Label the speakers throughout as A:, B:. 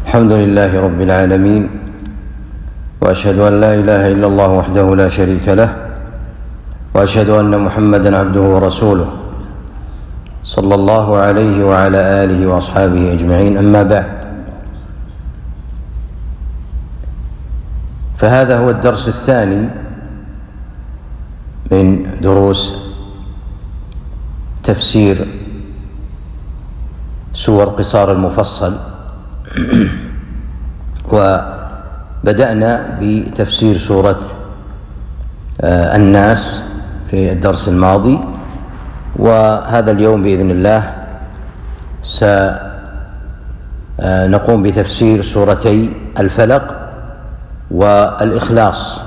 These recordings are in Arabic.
A: الحمد لله رب العالمين، وأشهد أن لا إله إلا الله وحده لا شريك له، وأشهد أن محمدًا عبده ورسوله صلى الله عليه وعلى آله وأصحابه أجمعين. أما بعد، فهذا هو الدرس الثاني من دروس تفسير سور قصار المفصل، وبدأنا بتفسير سورة الناس في الدرس الماضي، وهذا اليوم بإذن الله سنقوم بتفسير سورتي الفلق والإخلاص.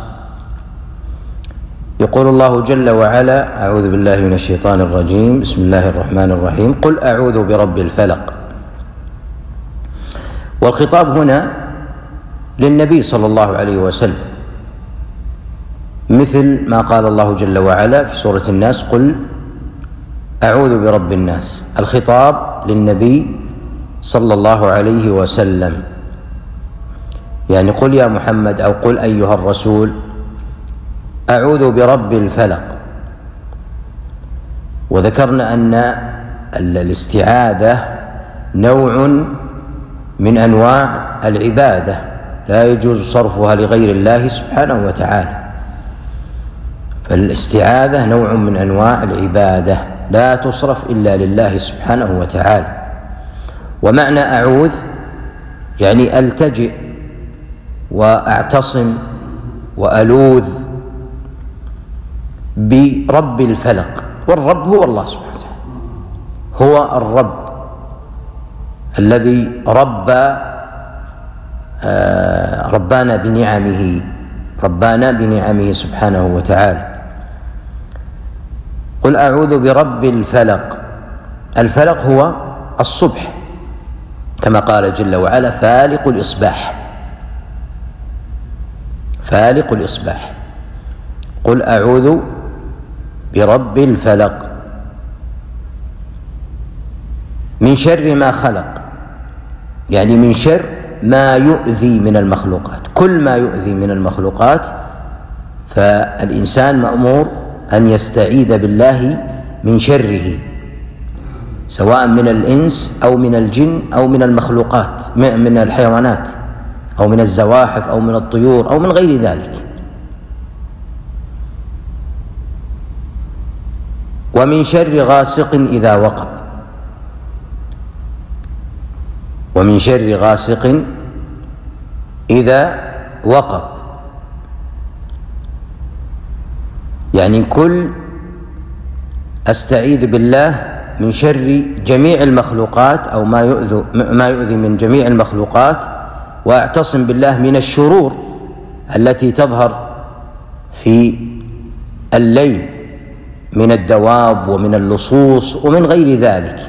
A: يقول الله جل وعلا: أعوذ بالله من الشيطان الرجيم، بسم الله الرحمن الرحيم. قل أعوذ برب الفلق. والخطاب هنا للنبي صلى الله عليه وسلم، مثل ما قال الله جل وعلا في سورة الناس: قل أعوذ برب الناس. الخطاب للنبي صلى الله عليه وسلم، يعني قل يا محمد، أو قل أيها الرسول أعوذ برب الفلق. وذكرنا أن الاستعاذة نوع من أنواع العبادة لا يجوز صرفها لغير الله سبحانه وتعالى، فالاستعاذة نوع من أنواع العبادة لا تصرف إلا لله سبحانه وتعالى. ومعنى أعوذ يعني ألتجئ وأعتصم وألوذ برب الفلق، والرب هو الله سبحانه وتعالى، هو الرب الذي ربانا بنعمه سبحانه وتعالى. قل أعوذ برب الفلق. الفلق هو الصبح، كما قال جل وعلا: فالق الإصباح. قل أعوذ برب الفلق من شر ما خلق، يعني من شر ما يؤذي من المخلوقات. كل ما يؤذي من المخلوقات فالإنسان مأمور أن يستعيذ بالله من شره، سواء من الإنس أو من الجن أو من المخلوقات، من الحيوانات أو من الزواحف أو من الطيور أو من غير ذلك. ومن شر غاسق إذا وقب. ومن شر غاسق إذا وقب، يعني كل أستعيذ بالله من شر جميع المخلوقات أو ما يؤذي من جميع المخلوقات، وأعتصم بالله من الشرور التي تظهر في الليل من الدواب ومن اللصوص ومن غير ذلك.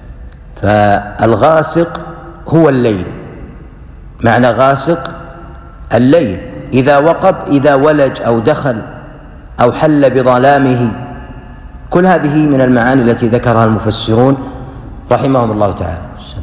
A: فالغاسق هو الليل، معنى غاسق الليل. إذا وقب، إذا ولج أو دخل أو حل بظلامه، كل هذه من المعاني التي ذكرها المفسرون رحمهم الله تعالى.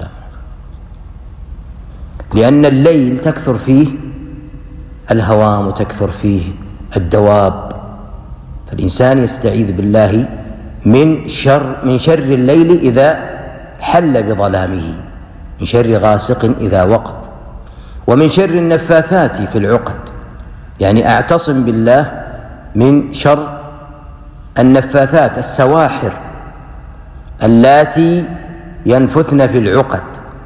A: لأن الليل تكثر فيه الهوام وتكثر فيه الدواب، فالإنسان يستعيذ بالله من شر الليل إذا حل بظلامه، من شر غاسق إذا وقب. ومن شر النفاثات في العقد، يعني أعتصم بالله من شر النفاثات، السواحر اللاتي ينفثن في العقد.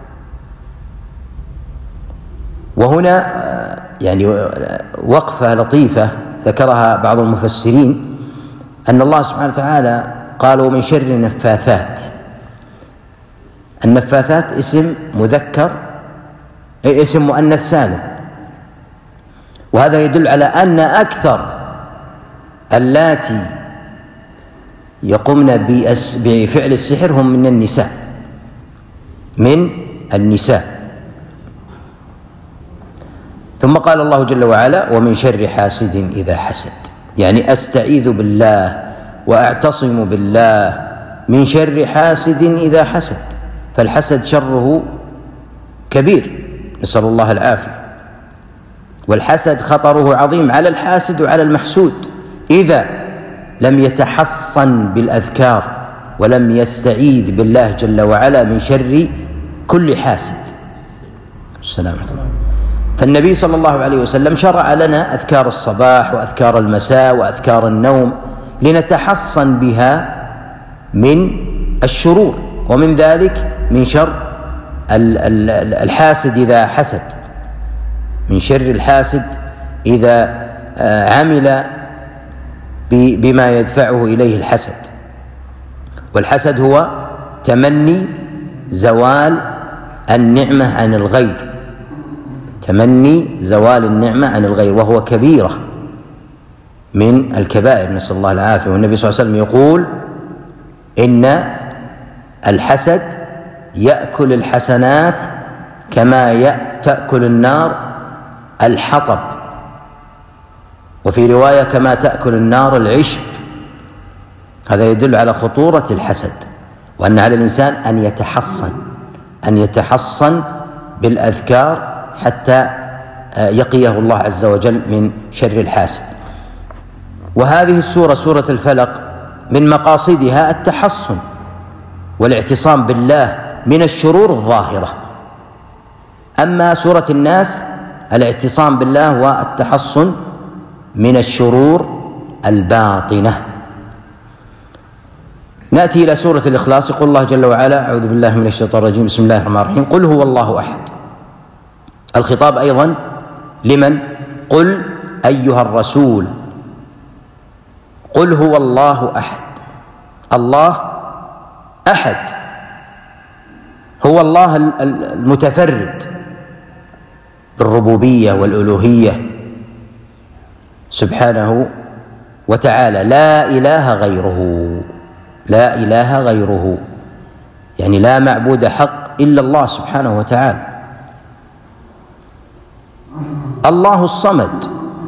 A: وهنا يعني وقفة لطيفة ذكرها بعض المفسرين، أن الله سبحانه وتعالى قال: ومن شر النفاثات. النفاثات اسم مذكر، أي اسم مؤنث سالم، وهذا يدل على أن أكثر اللاتي يقومن بفعل السحر هم من النساء. ثم قال الله جل وعلا: ومن شر حاسد إذا حسد، يعني أستعيذ بالله وأعتصم بالله من شر حاسد إذا حسد. فالحسد شره كبير، نسأل الله العافية. والحسد خطره عظيم على الحاسد وعلى المحسود إذا لم يتحصن بالأذكار ولم يستعيذ بالله جل وعلا من شر كل حاسد. السلام عليكم. فالنبي صلى الله عليه وسلم شرع لنا أذكار الصباح وأذكار المساء وأذكار النوم لنتحصن بها من الشرور، ومن ذلك من شر الحاسد إذا حسد، من شر الحاسد إذا عمل بما يدفعه إليه الحسد. والحسد هو تمني زوال النعمة عن الغير، تمني زوال النعمة عن الغير، وهو كبيرة من الكبائر، نسأل الله العافية. والنبي صلى الله عليه وسلم يقول إن الحسد يأكل الحسنات كما تأكل النار الحطب، وفي رواية كما تأكل النار العشب. هذا يدل على خطورة الحسد، وأن على الإنسان أن يتحصن بالأذكار حتى يقيه الله عز وجل من شر الحاسد. وهذه السورة، سورة الفلق، من مقاصدها التحصن والاعتصام بالله من الشرور الظاهرة. أما سورة الناس الاعتصام بالله والتحصن من الشرور الباطنة. نأتي إلى سورة الإخلاص. يقول الله جل وعلا: أعوذ بالله من الشيطان الرجيم، بسم الله الرحمن الرحيم، قل هو الله أحد. الخطاب أيضا لمن؟ قل أيها الرسول، قل هو الله أحد. الله أحد، هو الله المتفرد بالربوبية والألوهية سبحانه وتعالى، لا إله غيره، لا إله غيره، يعني لا معبود حق إلا الله سبحانه وتعالى. الله الصمد،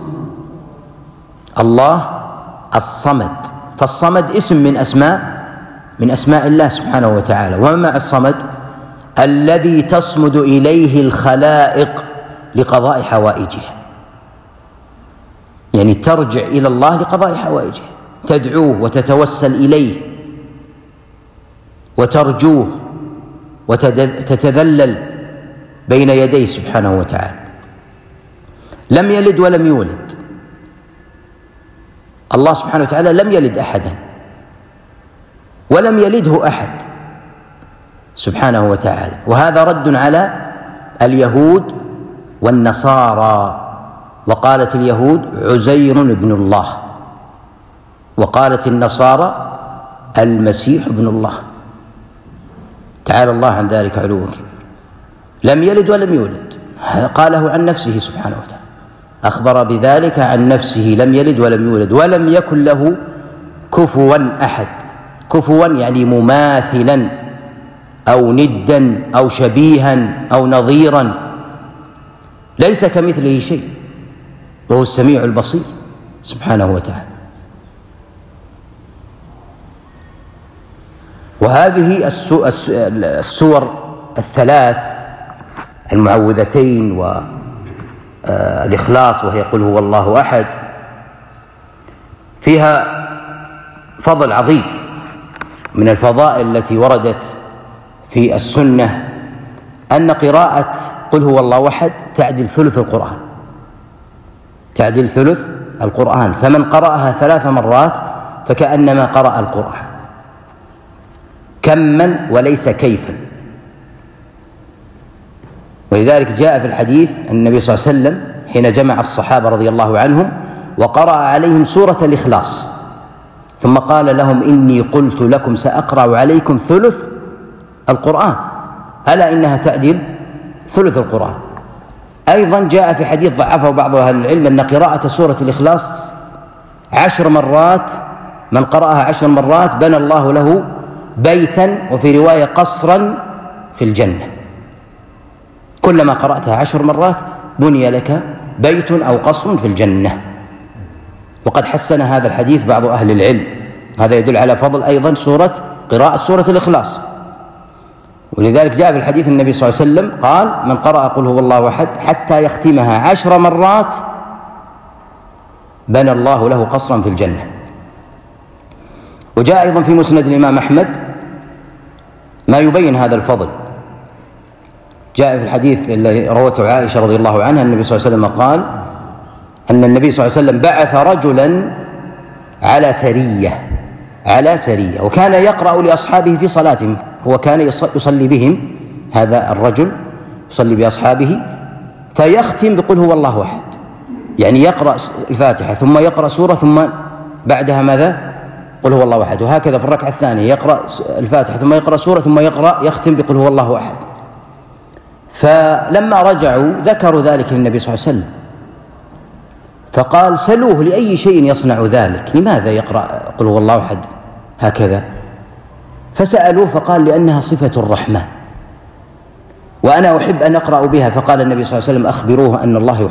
A: الله الصمد، فالصمد اسم من أسماء الله سبحانه وتعالى. وما معنى الصمد؟ الذي تصمد إليه الخلائق لقضاء حوائجها، يعني ترجع إلى الله لقضاء حوائجها، تدعوه وتتوسل إليه وترجوه وتتذلل بين يديه سبحانه وتعالى. لم يلد ولم يولد، الله سبحانه وتعالى لم يلد أحدا ولم يلده أحد سبحانه وتعالى. وهذا رد على اليهود والنصارى. وقالت اليهود عزير ابن الله، وقالت النصارى المسيح ابن الله، تعالى الله عن ذلك علوا كبيرا. لم يلد ولم يولد، قاله عن نفسه سبحانه وتعالى، أخبر بذلك عن نفسه، لم يلد ولم يولد ولم يكن له كفوا أحد. كفوا يعني مماثلا أو ندا أو شبيها أو نظيرا، ليس كمثله شيء، وهو السميع البصير سبحانه وتعالى. وهذه السور الثلاث، المعوذتين والإخلاص وهي قل هو الله أحد، فيها فضل عظيم من الفضائل التي وردت في السنة، أن قراءة قل هو الله أحد تعدل ثلث القرآن، تعدل ثلث القرآن، فمن قرأها 3 مرات فكأنما قرأ القرآن كما وليس كيفا. ولذلك جاء في الحديث أن النبي صلى الله عليه وسلم حين جمع الصحابة رضي الله عنهم وقرأ عليهم سورة الإخلاص ثم قال لهم: إني قلت لكم سأقرأ عليكم ثلث القرآن، ألا إنها تعدل ثلث القرآن. أيضا جاء في حديث ضعفه بعض أهل العلم أن قراءة سورة الإخلاص 10 مرات، من قرأها 10 مرات بنى الله له بيتا، وفي رواية قصرا في الجنة. كلما قرأتها 10 مرات بني لك بيت أو قصر في الجنة. وقد حسن هذا الحديث بعض أهل العلم. هذا يدل على فضل أيضا قراءة سورة الإخلاص. ولذلك جاء في الحديث النبي صلى الله عليه وسلم قال: من قرأ قل هو الله أحد حتى يختمها 10 مرات بنى الله له قصرا في الجنة. وجاء أيضا في مسند الإمام أحمد ما يبين هذا الفضل. جاء في الحديث الذي روته عائشة رضي الله عنها النبي صلى الله عليه وسلم قال أن النبي صلى الله عليه وسلم بعث رجلا على سرية وكان يقرأ لأصحابه في صلاتهم. هو كان يصلي بهم، هذا الرجل يصلي بأصحابه فيختم بقل هو الله أحد، يعني يقرأ الفاتحة ثم يقرأ سورة ثم بعدها ماذا؟ قل هو الله أحد. وهكذا في الركعة الثانية يقرأ الفاتحة ثم يقرأ سورة ثم يختم بقل هو الله أحد. فلما رجعوا ذكروا ذلك للنبي صلى الله عليه وسلم فقال: سلوه لأي شيء يصنع ذلك، لماذا يقرأ قل هو الله أحد هكذا؟ فسألوه فقال: لأنها صفة الرحمن وأنا أحب أن أقرأ بها. فقال النبي صلى الله عليه وسلم: أخبروه أن الله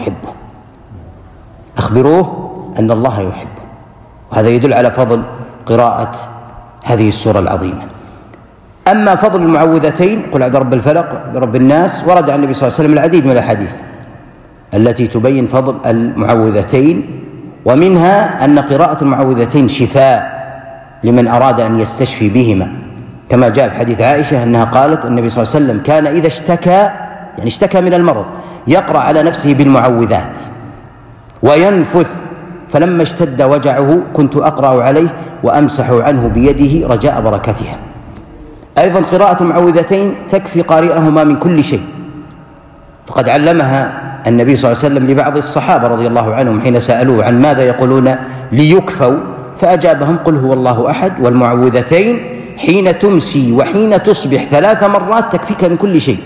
A: يحبه. وهذا يدل على فضل قراءة هذه السورة العظيمة. أما فضل المعوذتين قل أعوذ برب الفلق برب الناس، ورد عن النبي صلى الله عليه وسلم العديد من الأحاديث التي تبين فضل المعوذتين، ومنها أن قراءة المعوذتين شفاء لمن أراد أن يستشفي بهما، كما جاء في حديث عائشة أنها قالت النبي صلى الله عليه وسلم كان إذا اشتكى من المرض يقرأ على نفسه بالمعوذات وينفث، فلما اشتد وجعه كنت أقرأ عليه وأمسح عنه بيده رجاء بركتها. أيضا قراءة المعوذتين تكفي قارئهما من كل شيء، فقد علمها النبي صلى الله عليه وسلم لبعض الصحابة رضي الله عنهم حين سألوه عن ماذا يقولون ليكفوا، فأجابهم: قل هو الله أحد والمعوذتين حين تمسي وحين تصبح 3 مرات تكفيك من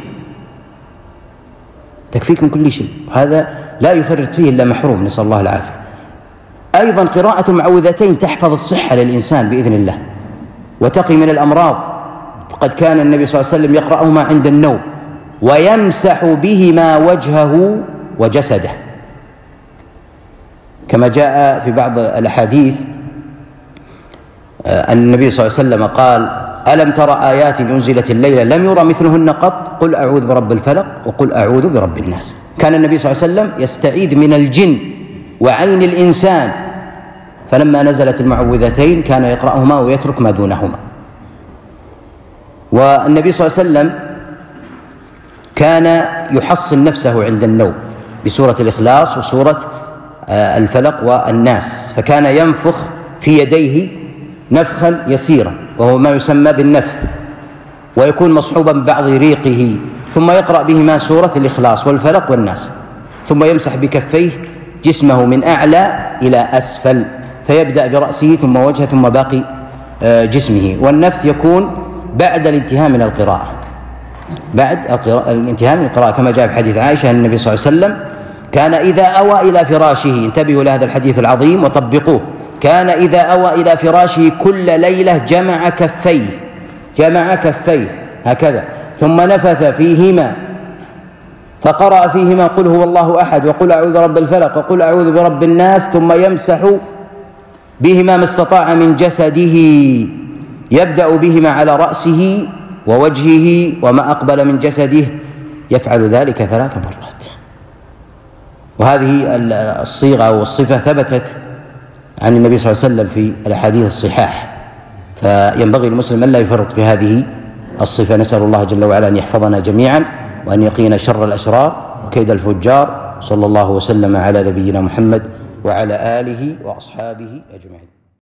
A: كل شيء. هذا لا يفرط فيه إلا محروم، نسأل الله العافية. أيضا قراءة المعوذتين تحفظ الصحة للإنسان بإذن الله وتقي من الأمراض، فقد كان النبي صلى الله عليه وسلم يقرأهما عند النوم ويمسح بهما وجهه وجسده، كما جاء في بعض الأحاديث أن النبي صلى الله عليه وسلم قال: ألم ترى آيات أنزلت الليلة لم يرى مثلهن قط، قل أعوذ برب الفلق وقل أعوذ برب الناس. كان النبي صلى الله عليه وسلم يستعيذ من الجن وعين الإنسان، فلما نزلت المعوذتين كان يقرأهما ويترك ما دونهما. والنبي صلى الله عليه وسلم كان يحصن نفسه عند النوم بسورة الإخلاص وسورة الفلق والناس، فكان ينفخ في يديه نفخا يسيرا وهو ما يسمى بالنفث، ويكون مصحوبا ببعض ريقه، ثم يقرأ بهما سورة الإخلاص والفلق والناس، ثم يمسح بكفيه جسمه من أعلى إلى أسفل، فيبدأ برأسه ثم وجهه ثم باقي جسمه. والنفث يكون بعد الانتهاء من القراءة، كما جاء في حديث عائشة أن النبي صلى الله عليه وسلم كان إذا أوى إلى فراشه، انتبهوا لهذا الحديث العظيم وطبقوه، كان إذا أوى إلى فراشه كل ليلة جمع كفيه هكذا، ثم نفث فيهما فقرأ فيهما قل هو الله أحد وقل أعوذ برب الفلق وقل أعوذ برب الناس، ثم يمسح بهما ما استطاع من جسده، يبدأ بهما على رأسه ووجهه وما أقبل من جسده، يفعل ذلك 3 مرات. وهذه الصيغة والصفة ثبتت عن النبي صلى الله عليه وسلم في الأحاديث الصحاح، فينبغي المسلم أن لا يفرط في هذه الصفة. نسأل الله جل وعلا أن يحفظنا جميعا وأن يقينا شر الأشرار وكيد الفجار. صلى الله وسلم على نبينا محمد وعلى آله وأصحابه أجمعين.